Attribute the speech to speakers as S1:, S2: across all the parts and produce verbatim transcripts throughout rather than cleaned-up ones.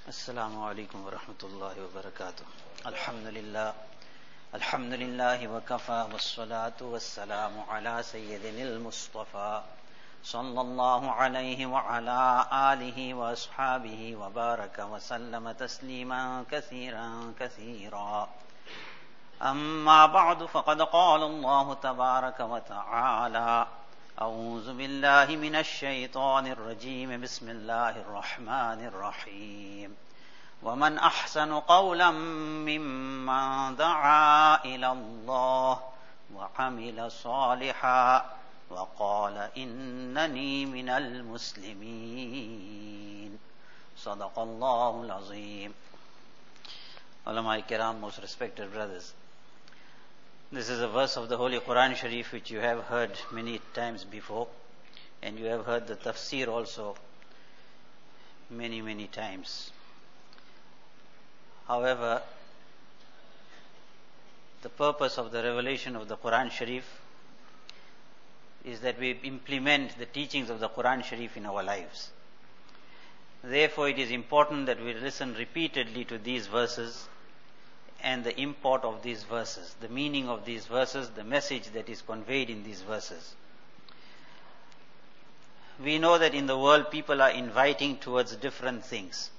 S1: Assalamu alaikum wa rahmatullahi wa barakatuh. Alhamdulillah. Alhamdulillahi wa kafa wa salatu wa salamu ala sayyidinil Mustafa sallallahu alayhi wa ala alihi wa ashabihi wa baraka wa sallama tasliman kathiran kathira. Amma ba'du faqad qala Allahu tabaraka wa ta'ala أعوذ بالله من الشيطان الرجيم بسم الله الرحمن الرحيم ومن أحسن قولا ممن دعا إلى الله وعمل صالحا وقال إنني من المسلمين صدق الله العظيم. Ulama Kiram, most respected brothers, this is a verse of the Holy Quran Sharif which you have heard many times before, and you have heard the tafsir also many, many times. However, the purpose of the revelation of the Quran Sharif is that we implement the teachings of the Quran Sharif in our lives. Therefore, it is important that we listen repeatedly to these verses and the import of these verses, the meaning of these verses, the message that is conveyed in these verses. We know that in the world people are inviting towards different things.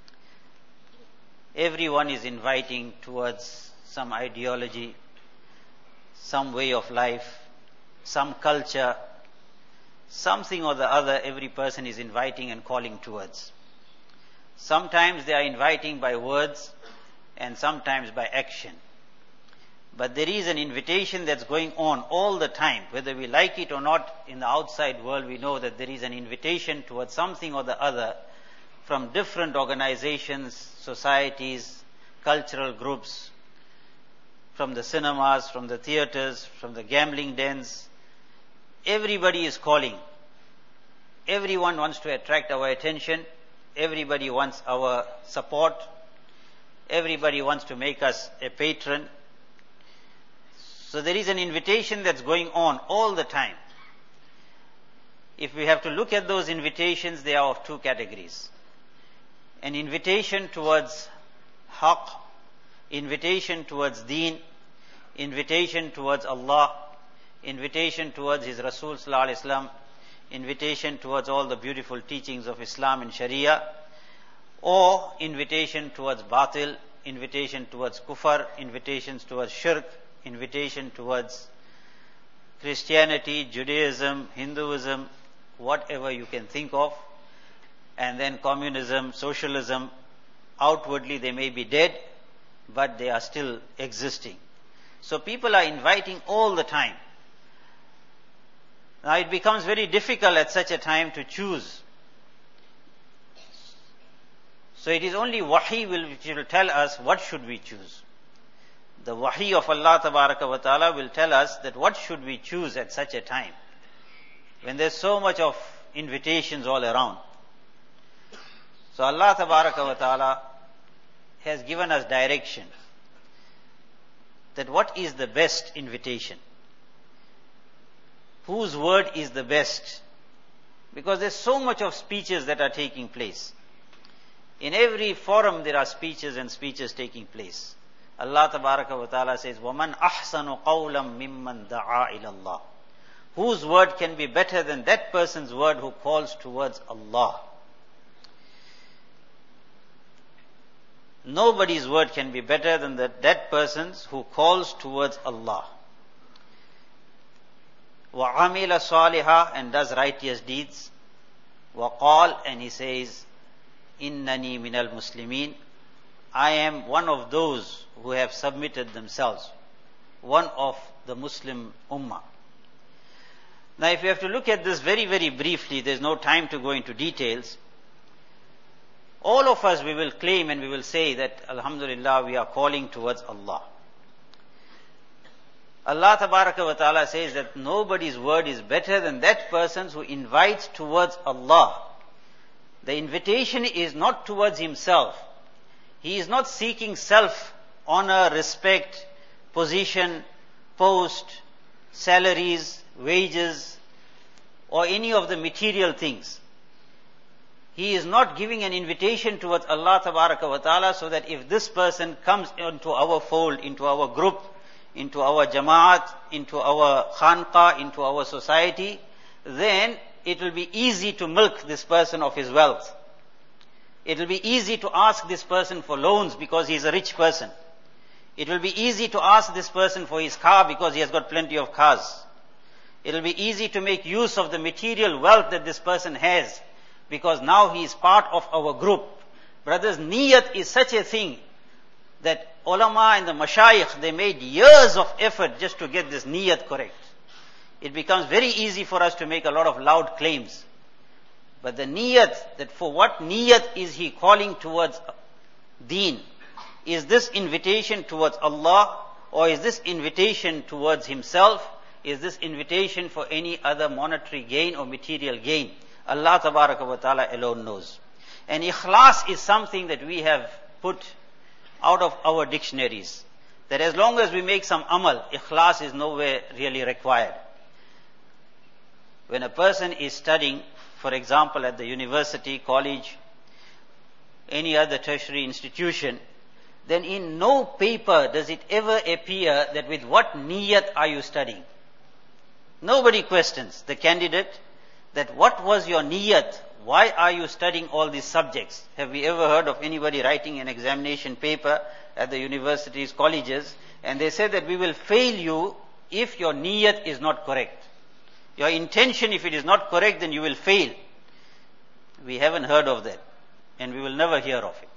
S1: Everyone is inviting towards some ideology, some way of life, some culture, something or the other every person is inviting and calling towards. Sometimes they are inviting by words, and sometimes by action. But there is an invitation that's going on all the time. Whether we like it or not, in the outside world we know that there is an invitation towards something or the other from different organizations, societies, cultural groups, from the cinemas, from the theaters, from the gambling dens. Everybody is calling. Everyone wants to attract our attention. Everybody wants our support. Everybody wants to make us a patron. So there is an invitation that's going on all the time. If we have to look at those invitations, they are of two categories. An invitation towards haqq, invitation towards deen, invitation towards Allah, invitation towards His Rasul Sallallahu Alaihi Wasallam, invitation towards all the beautiful teachings of Islam and Sharia, or invitation towards batil, invitation towards kufr, invitations towards shirk, invitation towards Christianity, Judaism, Hinduism, whatever you can think of, and then communism, socialism. Outwardly they may be dead, but they are still existing. So people are inviting all the time. Now it becomes very difficult at such a time to choose. So it is only wahi will, which will tell us what should we choose. The wahi of Allah Tabaraka wa Ta'ala will tell us that what should we choose at such a time, when there's so much of invitations all around. So Allah Tabaraka wa Ta'ala has given us direction that what is the best invitation, whose word is the best, because there's so much of speeches that are taking place. In every forum there are speeches and speeches taking place. Allah Tabaraka wa Ta'ala says, وَمَنْ أَحْسَنُ قَوْلًا مِمَّنْ دَعَا إِلَى اللَّهِ. Whose word can be better than that person's word who calls towards Allah? Nobody's word can be better than that, that person's who calls towards Allah. وَعَمِلَ صَالِحًا, and does righteous deeds. وَقَالَ, and he says, Innani minal muslimin, I am one of those who have submitted themselves, one of the Muslim Ummah. Now if you have to look at this very, very briefly, there's no time to go into details. All of us, we will claim and we will say that, Alhamdulillah, we are calling towards Allah. Allah Tabaraka wa Ta'ala says that nobody's word is better than that person's who invites towards Allah. The invitation is not towards himself. He is not seeking self-honor, respect, position, post, salaries, wages, or any of the material things. He is not giving an invitation towards Allah Tabaraka wa Ta'ala so that if this person comes into our fold, into our group, into our Jamaat, into our Khanqa, into our society, then it will be easy to milk this person of his wealth. It will be easy to ask this person for loans because he is a rich person. It will be easy to ask this person for his car because he has got plenty of cars. It will be easy to make use of the material wealth that this person has because now he is part of our group. Brothers, niyat is such a thing that ulama and the mashayikh, they made years of effort just to get this niyat correct. It becomes very easy for us to make a lot of loud claims. But the niyat, that for what niyat is he calling towards deen? Is this invitation towards Allah, or is this invitation towards himself? Is this invitation for any other monetary gain or material gain? Allah Tabaraka wa Ta'ala alone knows. And ikhlas is something that we have put out of our dictionaries. That as long as we make some amal, ikhlas is nowhere really required. When a person is studying, for example, at the university, college, any other tertiary institution, then in no paper does it ever appear that with what niyat are you studying. Nobody questions the candidate that what was your niyat? Why are you studying all these subjects? Have we ever heard of anybody writing an examination paper at the universities, colleges, and they say that we will fail you if your niyat is not correct. Your intention, if it is not correct, then you will fail. We haven't heard of that, and we will never hear of it.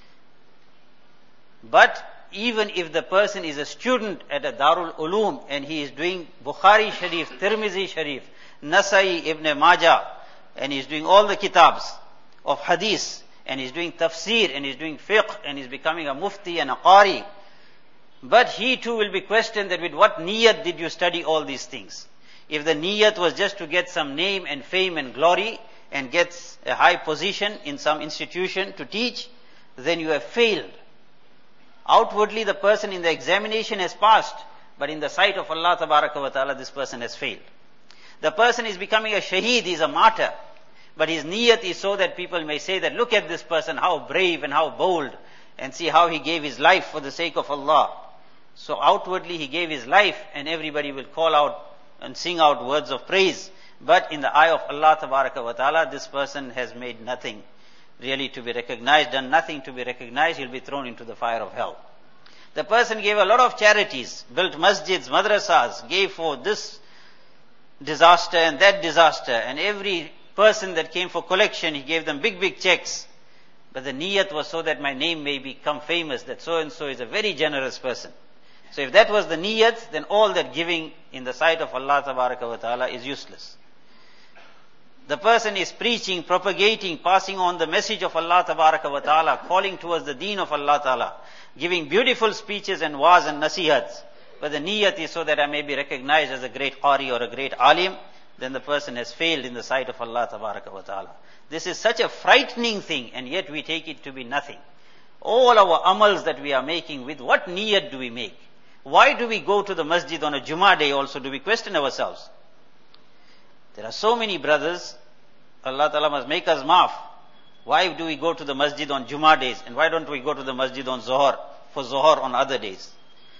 S1: But even if the person is a student at a Darul Uloom and he is doing Bukhari Sharif, Tirmizi Sharif, Nasai, Ibn Majah, and he is doing all the kitabs of hadith, and he is doing tafsir, and he is doing fiqh, and he is becoming a mufti and a qari, but he too will be questioned that with what niyat did you study all these things? If the niyat was just to get some name and fame and glory and get a high position in some institution to teach, then you have failed. Outwardly the person in the examination has passed, but in the sight of Allah Tabaraka wa Ta'ala this person has failed. The person is becoming a shaheed, he is a martyr, but his niyat is so that people may say that look at this person, how brave and how bold, and see how he gave his life for the sake of Allah. So outwardly he gave his life and everybody will call out and sing out words of praise. But in the eye of Allah Tabaraka wa Ta'ala, this person has made nothing really to be recognized, done nothing to be recognized, he'll be thrown into the fire of hell. The person gave a lot of charities, built masjids, madrasas, gave for this disaster and that disaster, and every person that came for collection, he gave them big, big checks. But the niyat was so that my name may become famous, that so and so is a very generous person. So if that was the niyat, then all that giving in the sight of Allah Tabaraka wa Ta'ala is useless. The person is preaching, propagating, passing on the message of Allah Tabaraka wa Ta'ala, calling towards the deen of Allah Ta'ala, giving beautiful speeches and waz and nasihats. But the niyat is so that I may be recognized as a great qari or a great alim, then the person has failed in the sight of Allah Tabaraka wa Ta'ala. This is such a frightening thing, and yet we take it to be nothing. All our amals that we are making, with what niyat do we make? Why do we go to the masjid on a Jummah day also? Do we question ourselves? There are so many brothers, Allah Ta'ala must make us maaf. Why do we go to the masjid on Jummah days? And why don't we go to the masjid on Zohar, for Zohar on other days?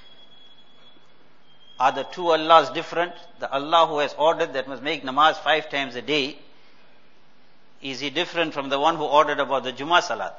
S1: Are the two Allahs different? The Allah who has ordered that must make namaz five times a day, is he different from the one who ordered about the Jummah Salat?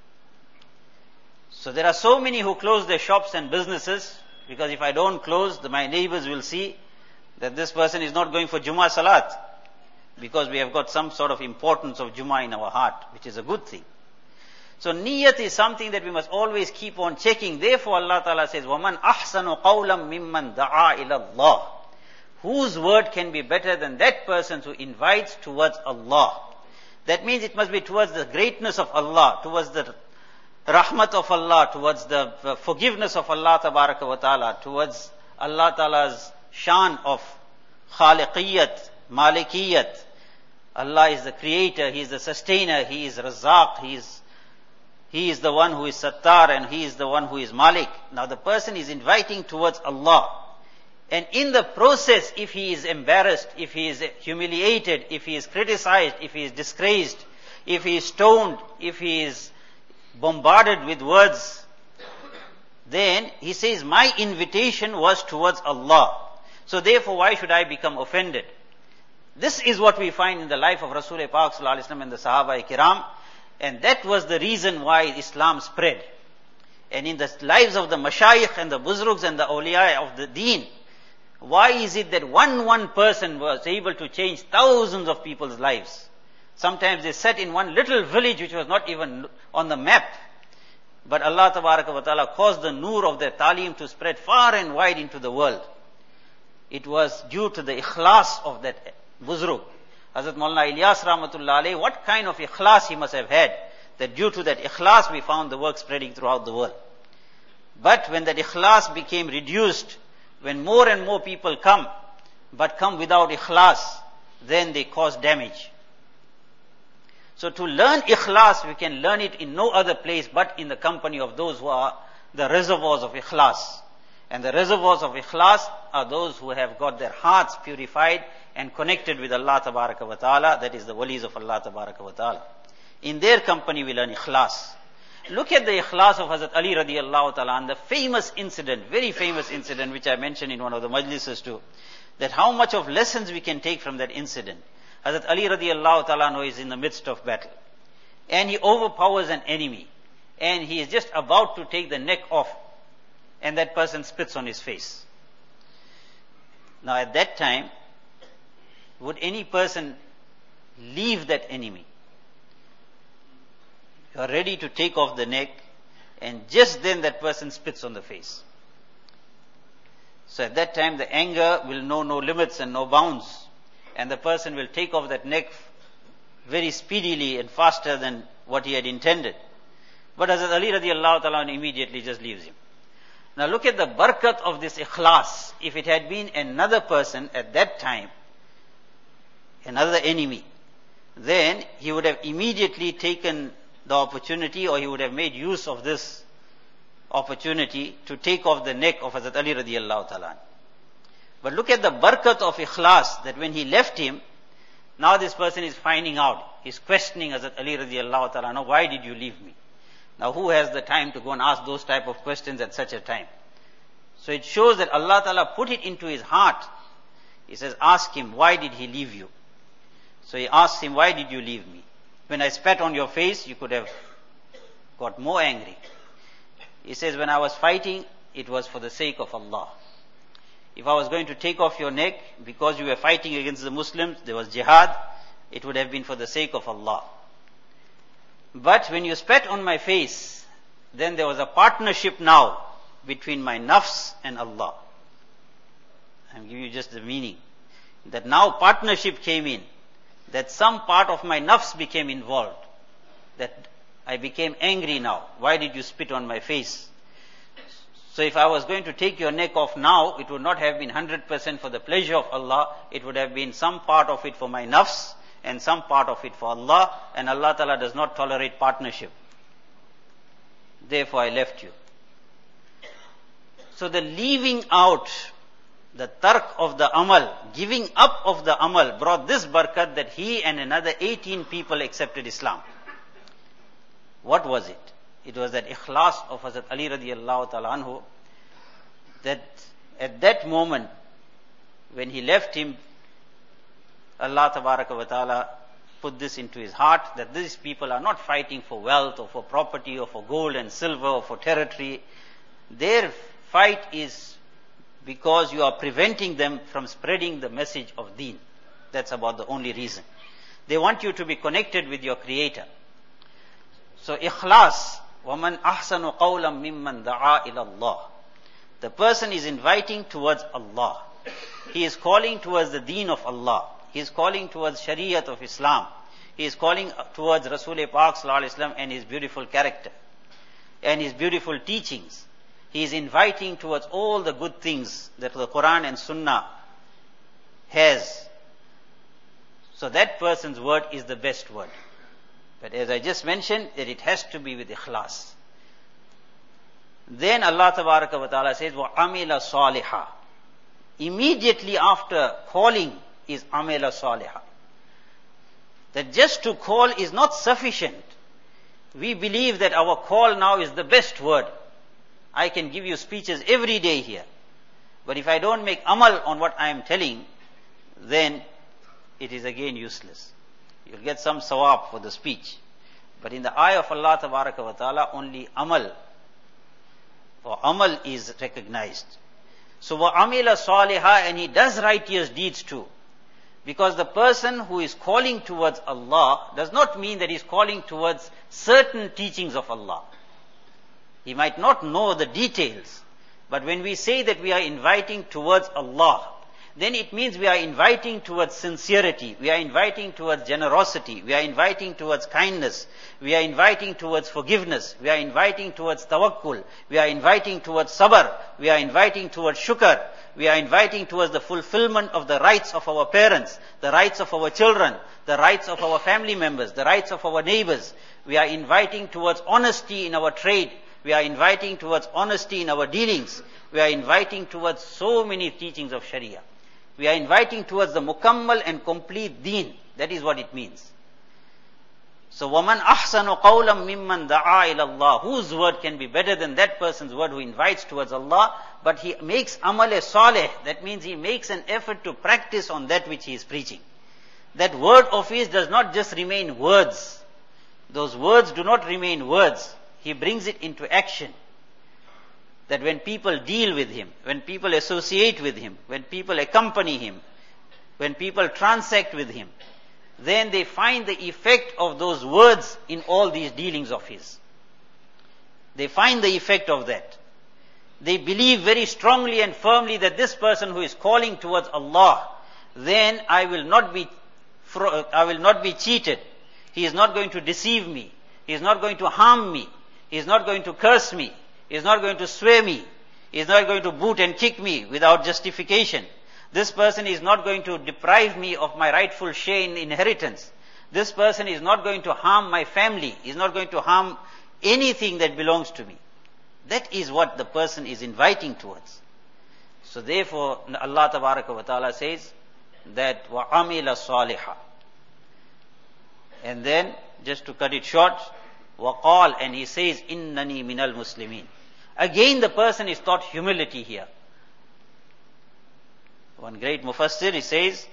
S1: So there are so many who close their shops and businesses, because if I don't close, the, my neighbors will see that this person is not going for Jummah Salat, because we have got some sort of importance of Jummah in our heart, which is a good thing. So niyat is something that we must always keep on checking. Therefore Allah Ta'ala says, وَمَنْ أَحْسَنُ قَوْلًا مِمَّنْ دَعَا إِلَى اللَّهِ. Whose word can be better than that person who invites towards Allah? That means it must be towards the greatness of Allah, towards the rahmat of Allah, towards the forgiveness of Allah Tabaraka wa Ta'ala, towards Allah Ta'ala's shan of khaliqiyat, malikiyat. Allah is the creator, He is the sustainer, He is Razaq, He is He is the one who is Sattar, and He is the one who is Malik. Now the person is inviting towards Allah. And in the process, if he is embarrassed, if he is humiliated, if he is criticized, if he is disgraced, if he is stoned, if he is bombarded with words, then he says, my invitation was towards Allah. So therefore, why should I become offended? This is what we find in the life of Rasul Pak Sallallahu Alaihi Wasallam and the Sahaba Kiram. And that was the reason why Islam spread. And in the lives of the mashayikh and the buzrugs and the awliya of the deen, why is it that one one person was able to change thousands of people's lives? Sometimes they sat in one little village which was not even on the map. But Allah Tabaraka wa Ta'ala caused the noor of their talim to spread far and wide into the world. It was due to the ikhlas of that buzrug. Hazrat Maulana Ilyas Rahmatullah Alayhi, what kind of ikhlas he must have had, that due to that ikhlas we found the work spreading throughout the world. But when that ikhlas became reduced, when more and more people come, but come without ikhlas, then they cause damage. So to learn ikhlas, we can learn it in no other place but in the company of those who are the reservoirs of ikhlas. And the reservoirs of ikhlas are those who have got their hearts purified and connected with Allah Tabaraka wa Ta'ala, that is the walis of Allah Tabaraka wa Ta'ala. In their company we learn ikhlas. Look at the ikhlas of Hazrat Ali radiallahu ta'ala, and the famous incident, very famous incident, which I mentioned in one of the majlises too, that how much of lessons we can take from that incident. Hazrat Ali radiallahu ta'ala is in the midst of battle, and he overpowers an enemy, and he is just about to take the neck off, and that person spits on his face. Now at that time, would any person leave that enemy? You are ready to take off the neck, and just then that person spits on the face. So at that time the anger will know no limits and no bounds, and the person will take off that neck very speedily and faster than what he had intended. But Hazrat Ali radiallahu ta'ala immediately just leaves him. Now look at the barakat of this ikhlas. If it had been another person at that time, another enemy, then he would have immediately taken the opportunity, or he would have made use of this opportunity to take off the neck of Hazrat Ali radiallahu ta'ala. But look at the barakat of ikhlas, that when he left him, now this person is finding out, he's questioning Hazrat Ali radiallahu ta'ala, now why did you leave me? Now who has the time to go and ask those type of questions at such a time? So it shows that Allah ta'ala put it into his heart. He says, ask him, why did he leave you? So he asks him, why did you leave me? When I spat on your face, you could have got more angry. He says, when I was fighting, it was for the sake of Allah. If I was going to take off your neck, because you were fighting against the Muslims, there was jihad, it would have been for the sake of Allah. But when you spat on my face, then there was a partnership now between my nafs and Allah. I'm giving you just the meaning. That now partnership came in. That some part of my nafs became involved. That I became angry now. Why did you spit on my face? So if I was going to take your neck off now, it would not have been one hundred percent for the pleasure of Allah. It would have been some part of it for my nafs and some part of it for Allah. And Allah Ta'ala does not tolerate partnership. Therefore I left you. So the leaving out, the tark of the amal, giving up of the amal, brought this barakat that he and another eighteen people accepted Islam. What was it? It was that ikhlas of Hazrat Ali radiallahu ta'ala anhu, that at that moment, when he left him, Allah tabaraka wa ta'ala put this into his heart, that these people are not fighting for wealth or for property or for gold and silver or for territory. Their fight is because you are preventing them from spreading the message of deen. That's about the only reason. They want you to be connected with your Creator. So ikhlas, وَمَنْ أَحْسَنُ قَوْلًا مِمَّنْ دَعَا إِلَى اللَّهِ. The person is inviting towards Allah. He is calling towards the deen of Allah. He is calling towards Shariat of Islam. He is calling towards Rasul Pak Sallallahu Alaihi Wasallam and his beautiful character and his beautiful teachings. He is inviting towards all the good things that the Quran and Sunnah has. So that person's word is the best word. But as I just mentioned, that it has to be with ikhlas. Then Allah Tabaraka wa Ta'ala says, وَعَمِلَ صَالِحًا. Immediately after calling is amila salihah. That just to call is not sufficient. We believe that our call now is the best word. I can give you speeches every day here. But if I don't make amal on what I am telling, then it is again useless. You'll get some sawab for the speech. But in the eye of Allah Tabaraka wa Ta'ala, only amal, or amal is recognized. So, وَعَمِلَ صَالِحًا, and he does righteous deeds too. Because the person who is calling towards Allah does not mean that he is calling towards certain teachings of Allah. He might not know the details. But when we say that we are inviting towards Allah, then it means we are inviting towards sincerity, we are inviting towards generosity, we are inviting towards kindness, we are inviting towards forgiveness, we are inviting towards tawakkul, we are inviting towards sabr, we are inviting towards shukr, we are inviting towards the fulfillment of the rights of our parents, the rights of our children, the rights of our family members, the rights of our neighbors. We are inviting towards honesty in our trade. We are inviting towards honesty in our dealings. We are inviting towards so many teachings of Sharia. We are inviting towards the mukammal and complete deen. That is what it means. So, وَمَنْ أَحْسَنُ قَوْلًا مِمَّنْ دَعَا إِلَى اللَّهِ, whose word can be better than that person's word who invites towards Allah, but he makes amal salih. That means he makes an effort to practice on that which he is preaching. That word of his does not just remain words. Those words do not remain words. He brings it into action. That when people deal with him, when people associate with him, when people accompany him, when people transact with him, then they find the effect of those words in all these dealings of his. They find the effect of that. They believe very strongly and firmly that this person who is calling towards Allah, then I will not be, I will not be cheated. He is not going to deceive me. He is not going to harm me. He is not going to curse me. He is not going to swear me. He is not going to boot and kick me without justification. This person is not going to deprive me of my rightful share in inheritance. This person is not going to harm my family. He is not going to harm anything that belongs to me. That is what the person is inviting towards. So therefore, Allah Tabaraka wa Ta'ala says that وَعَمِلَ صَالِحًا. And then, just to cut it short, وَقَالْ, and he says, إِنَّنِي مِنَ الْمُسْلِمِينَ. Again the person is taught humility here. One great mufassir, he says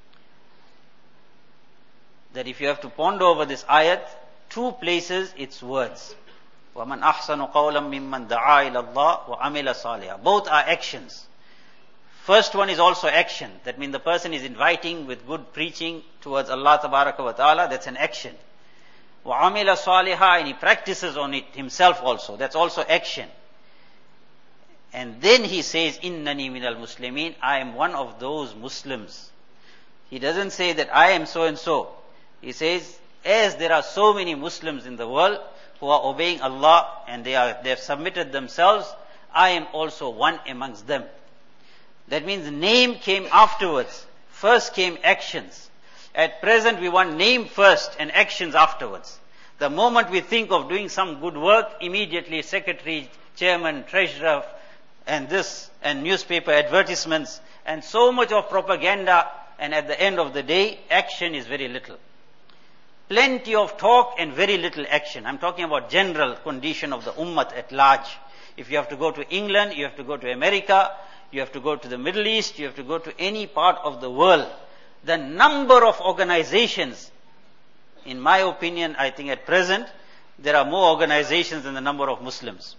S1: that if you have to ponder over this ayat, two places it's words. وَمَنْ أَحْسَنُ قَوْلًا مِمَّنْ دَعَا إِلَى اللَّهِ وَعَمِلَ صَالِحًا. Both are actions. First one is also action. That means the person is inviting with good preaching towards Allah Tabaraka wa Ta'ala. That's an action. وَعَمِلَ صَالِحًا, and he practices on it himself also. That's also action. And then he says, إِنَّنِي مِنَ الْمُسْلِمِينَ, I am one of those Muslims. He doesn't say that I am so and so. He says, as there are so many Muslims in the world who are obeying Allah and they are, they have submitted themselves, I am also one amongst them. That means the name came afterwards. First came actions. At present we want name first and actions afterwards. The moment we think of doing some good work, immediately secretary, chairman, treasurer, and this, and newspaper advertisements, and so much of propaganda, and at the end of the day, action is very little. Plenty of talk and very little action. I'm talking about general condition of the ummah at large. If you have to go to England, you have to go to America, you have to go to the Middle East, you have to go to any part of the world. The number of organizations, in my opinion, I think at present, there are more organizations than the number of Muslims.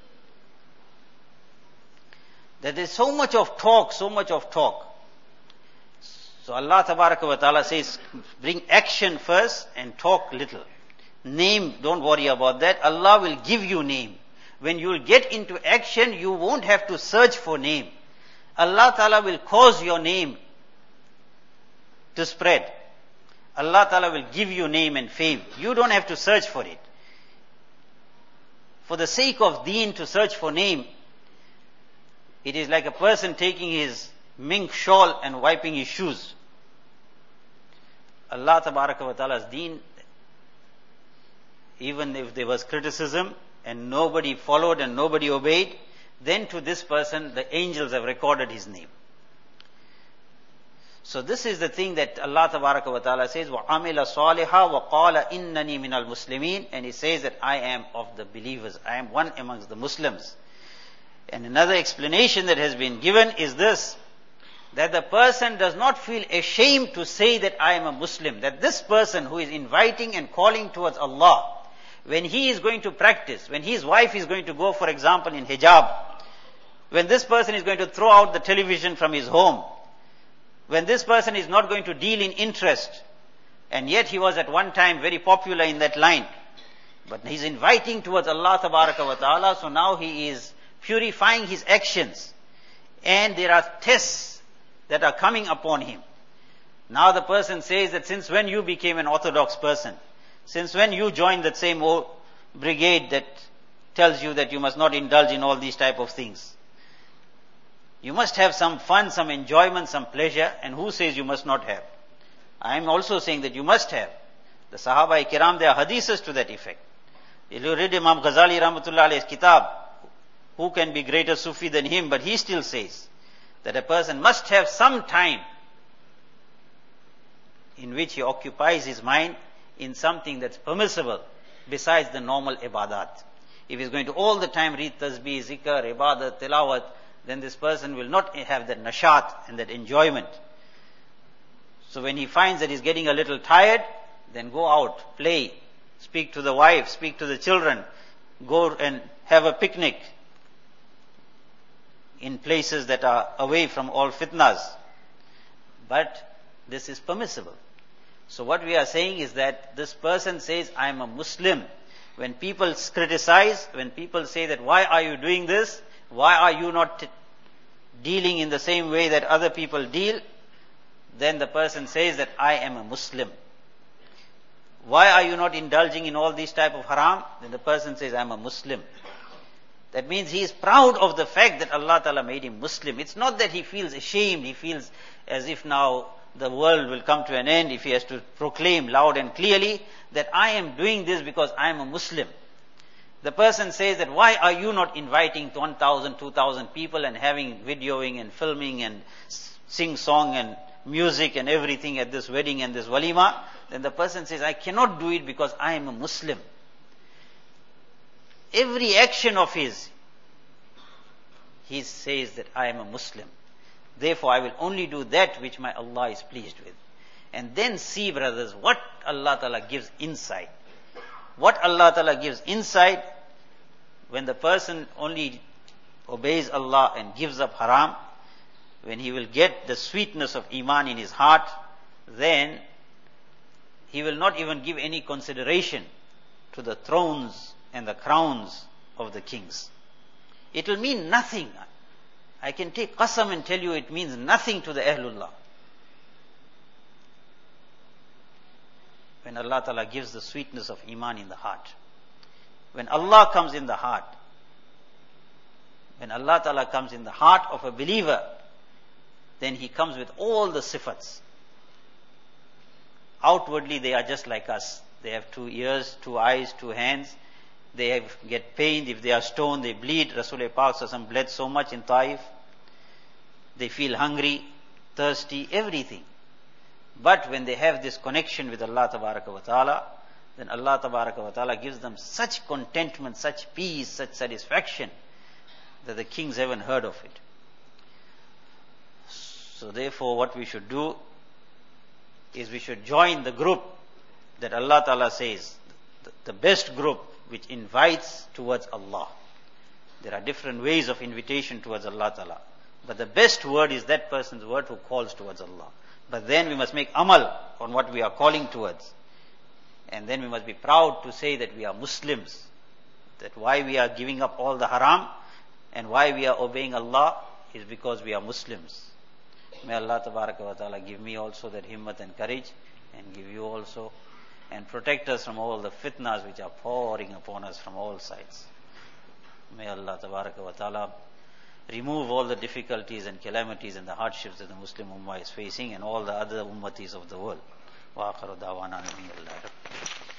S1: There is so much of talk, so much of talk. So Allah Tabaraka wa Ta'ala says, bring action first and talk little. Name, don't worry about that. Allah will give you name. When you will get into action, you won't have to search for name. Allah Ta'ala will cause your name to spread. Allah Ta'ala will give you name and fame. You don't have to search for it. For the sake of deen to search for name, it is like a person taking his mink shawl and wiping his shoes. Allah Tabaraka wa Ta'ala's deen, even if there was criticism and nobody followed and nobody obeyed, then to this person the angels have recorded his name. So this is the thing that Allah Tabaraka wa Ta'ala says, وَعَمِلَ صَالِحًا وَقَالَ إِنَّنِي مِنَ الْمُسْلِمِينَ, and he says that I am of the believers, I am one amongst the Muslims. And another explanation that has been given is this, that the person does not feel ashamed to say that I am a Muslim, that this person who is inviting and calling towards Allah, when he is going to practice, when his wife is going to go, for example, in hijab, when this person is going to throw out the television from his home, when this person is not going to deal in interest, and yet he was at one time very popular in that line, but he's inviting towards Allah Tabaraka wa Ta'ala, so now he is purifying his actions, and there are tests that are coming upon him. Now the person says that since when you became an orthodox person, since when you joined that same old brigade that tells you that you must not indulge in all these type of things. You must have some fun, some enjoyment, some pleasure, and who says you must not have? I am also saying that you must have. The Sahaba Kiram, there are hadiths to that effect. If you read Imam Ghazali Rahmatullah Alayhi's kitab, who can be greater Sufi than him, but he still says that a person must have some time in which he occupies his mind in something that's permissible besides the normal ibadat. If he's going to all the time read tasbih, zikr, ibadat, tilawat, then this person will not have that nashat and that enjoyment. So when he finds that he's getting a little tired, then go out, play, speak to the wife, speak to the children, go and have a picnic in places that are away from all fitnas. But this is permissible. So what we are saying is that this person says, I am a Muslim. When people criticize, when people say that why are you doing this? Why are you not t- dealing in the same way that other people deal? Then the person says that I am a Muslim. Why are you not indulging in all these type of haram? Then the person says, I am a Muslim. That means he is proud of the fact that Allah Ta'ala made him Muslim. It's not that he feels ashamed, he feels as if now the world will come to an end if he has to proclaim loud and clearly that I am doing this because I am a Muslim. The person says that why are you not inviting one thousand, two thousand people and having videoing and filming and sing song and music and everything at this wedding and this walima? Then the person says, I cannot do it because I am a Muslim. Every action of his, he says that I am a Muslim. Therefore, I will only do that which my Allah is pleased with. And then see, brothers, what Allah Ta'ala gives insight. What Allah Ta'ala gives insight when the person only obeys Allah and gives up haram, when he will get the sweetness of Iman in his heart, then he will not even give any consideration to the thrones and the crowns of the kings. It will mean nothing. I can take qasam and tell you it means nothing to the Ahlullah. When Allah Ta'ala gives the sweetness of Iman in the heart. When Allah comes in the heart. When Allah Ta'ala comes in the heart of a believer, then he comes with all the sifats. Outwardly they are just like us. They have two ears, two eyes, two hands. They have, get pained. If they are stoned, they bleed. Rasulullah Pak Sallallahu Alaihi Wasallam bled so much in Taif. They feel hungry, thirsty, everything. But when they have this connection with Allah Tabaraka wa Ta'ala, then Allah Tabaraka wa Ta'ala gives them such contentment, such peace, such satisfaction that the kings haven't heard of it. So therefore what we should do is we should join the group that Allah Ta'ala says, the best group which invites towards Allah. There are different ways of invitation towards Allah Ta'ala. But the best word is that person's word who calls towards Allah. But then we must make amal on what we are calling towards. And then we must be proud to say that we are Muslims. That why we are giving up all the haram and why we are obeying Allah is because we are Muslims. May Allah Tabaraka wa Ta'ala give me also that himmat and courage, and give you also, and protect us from all the fitnas which are pouring upon us from all sides. May Allah Tabaraka wa Ta'ala remove all the difficulties and calamities and the hardships that the Muslim Ummah is facing and all the other ummatis of the world. Wa akhiru da'wana alhamdulillah.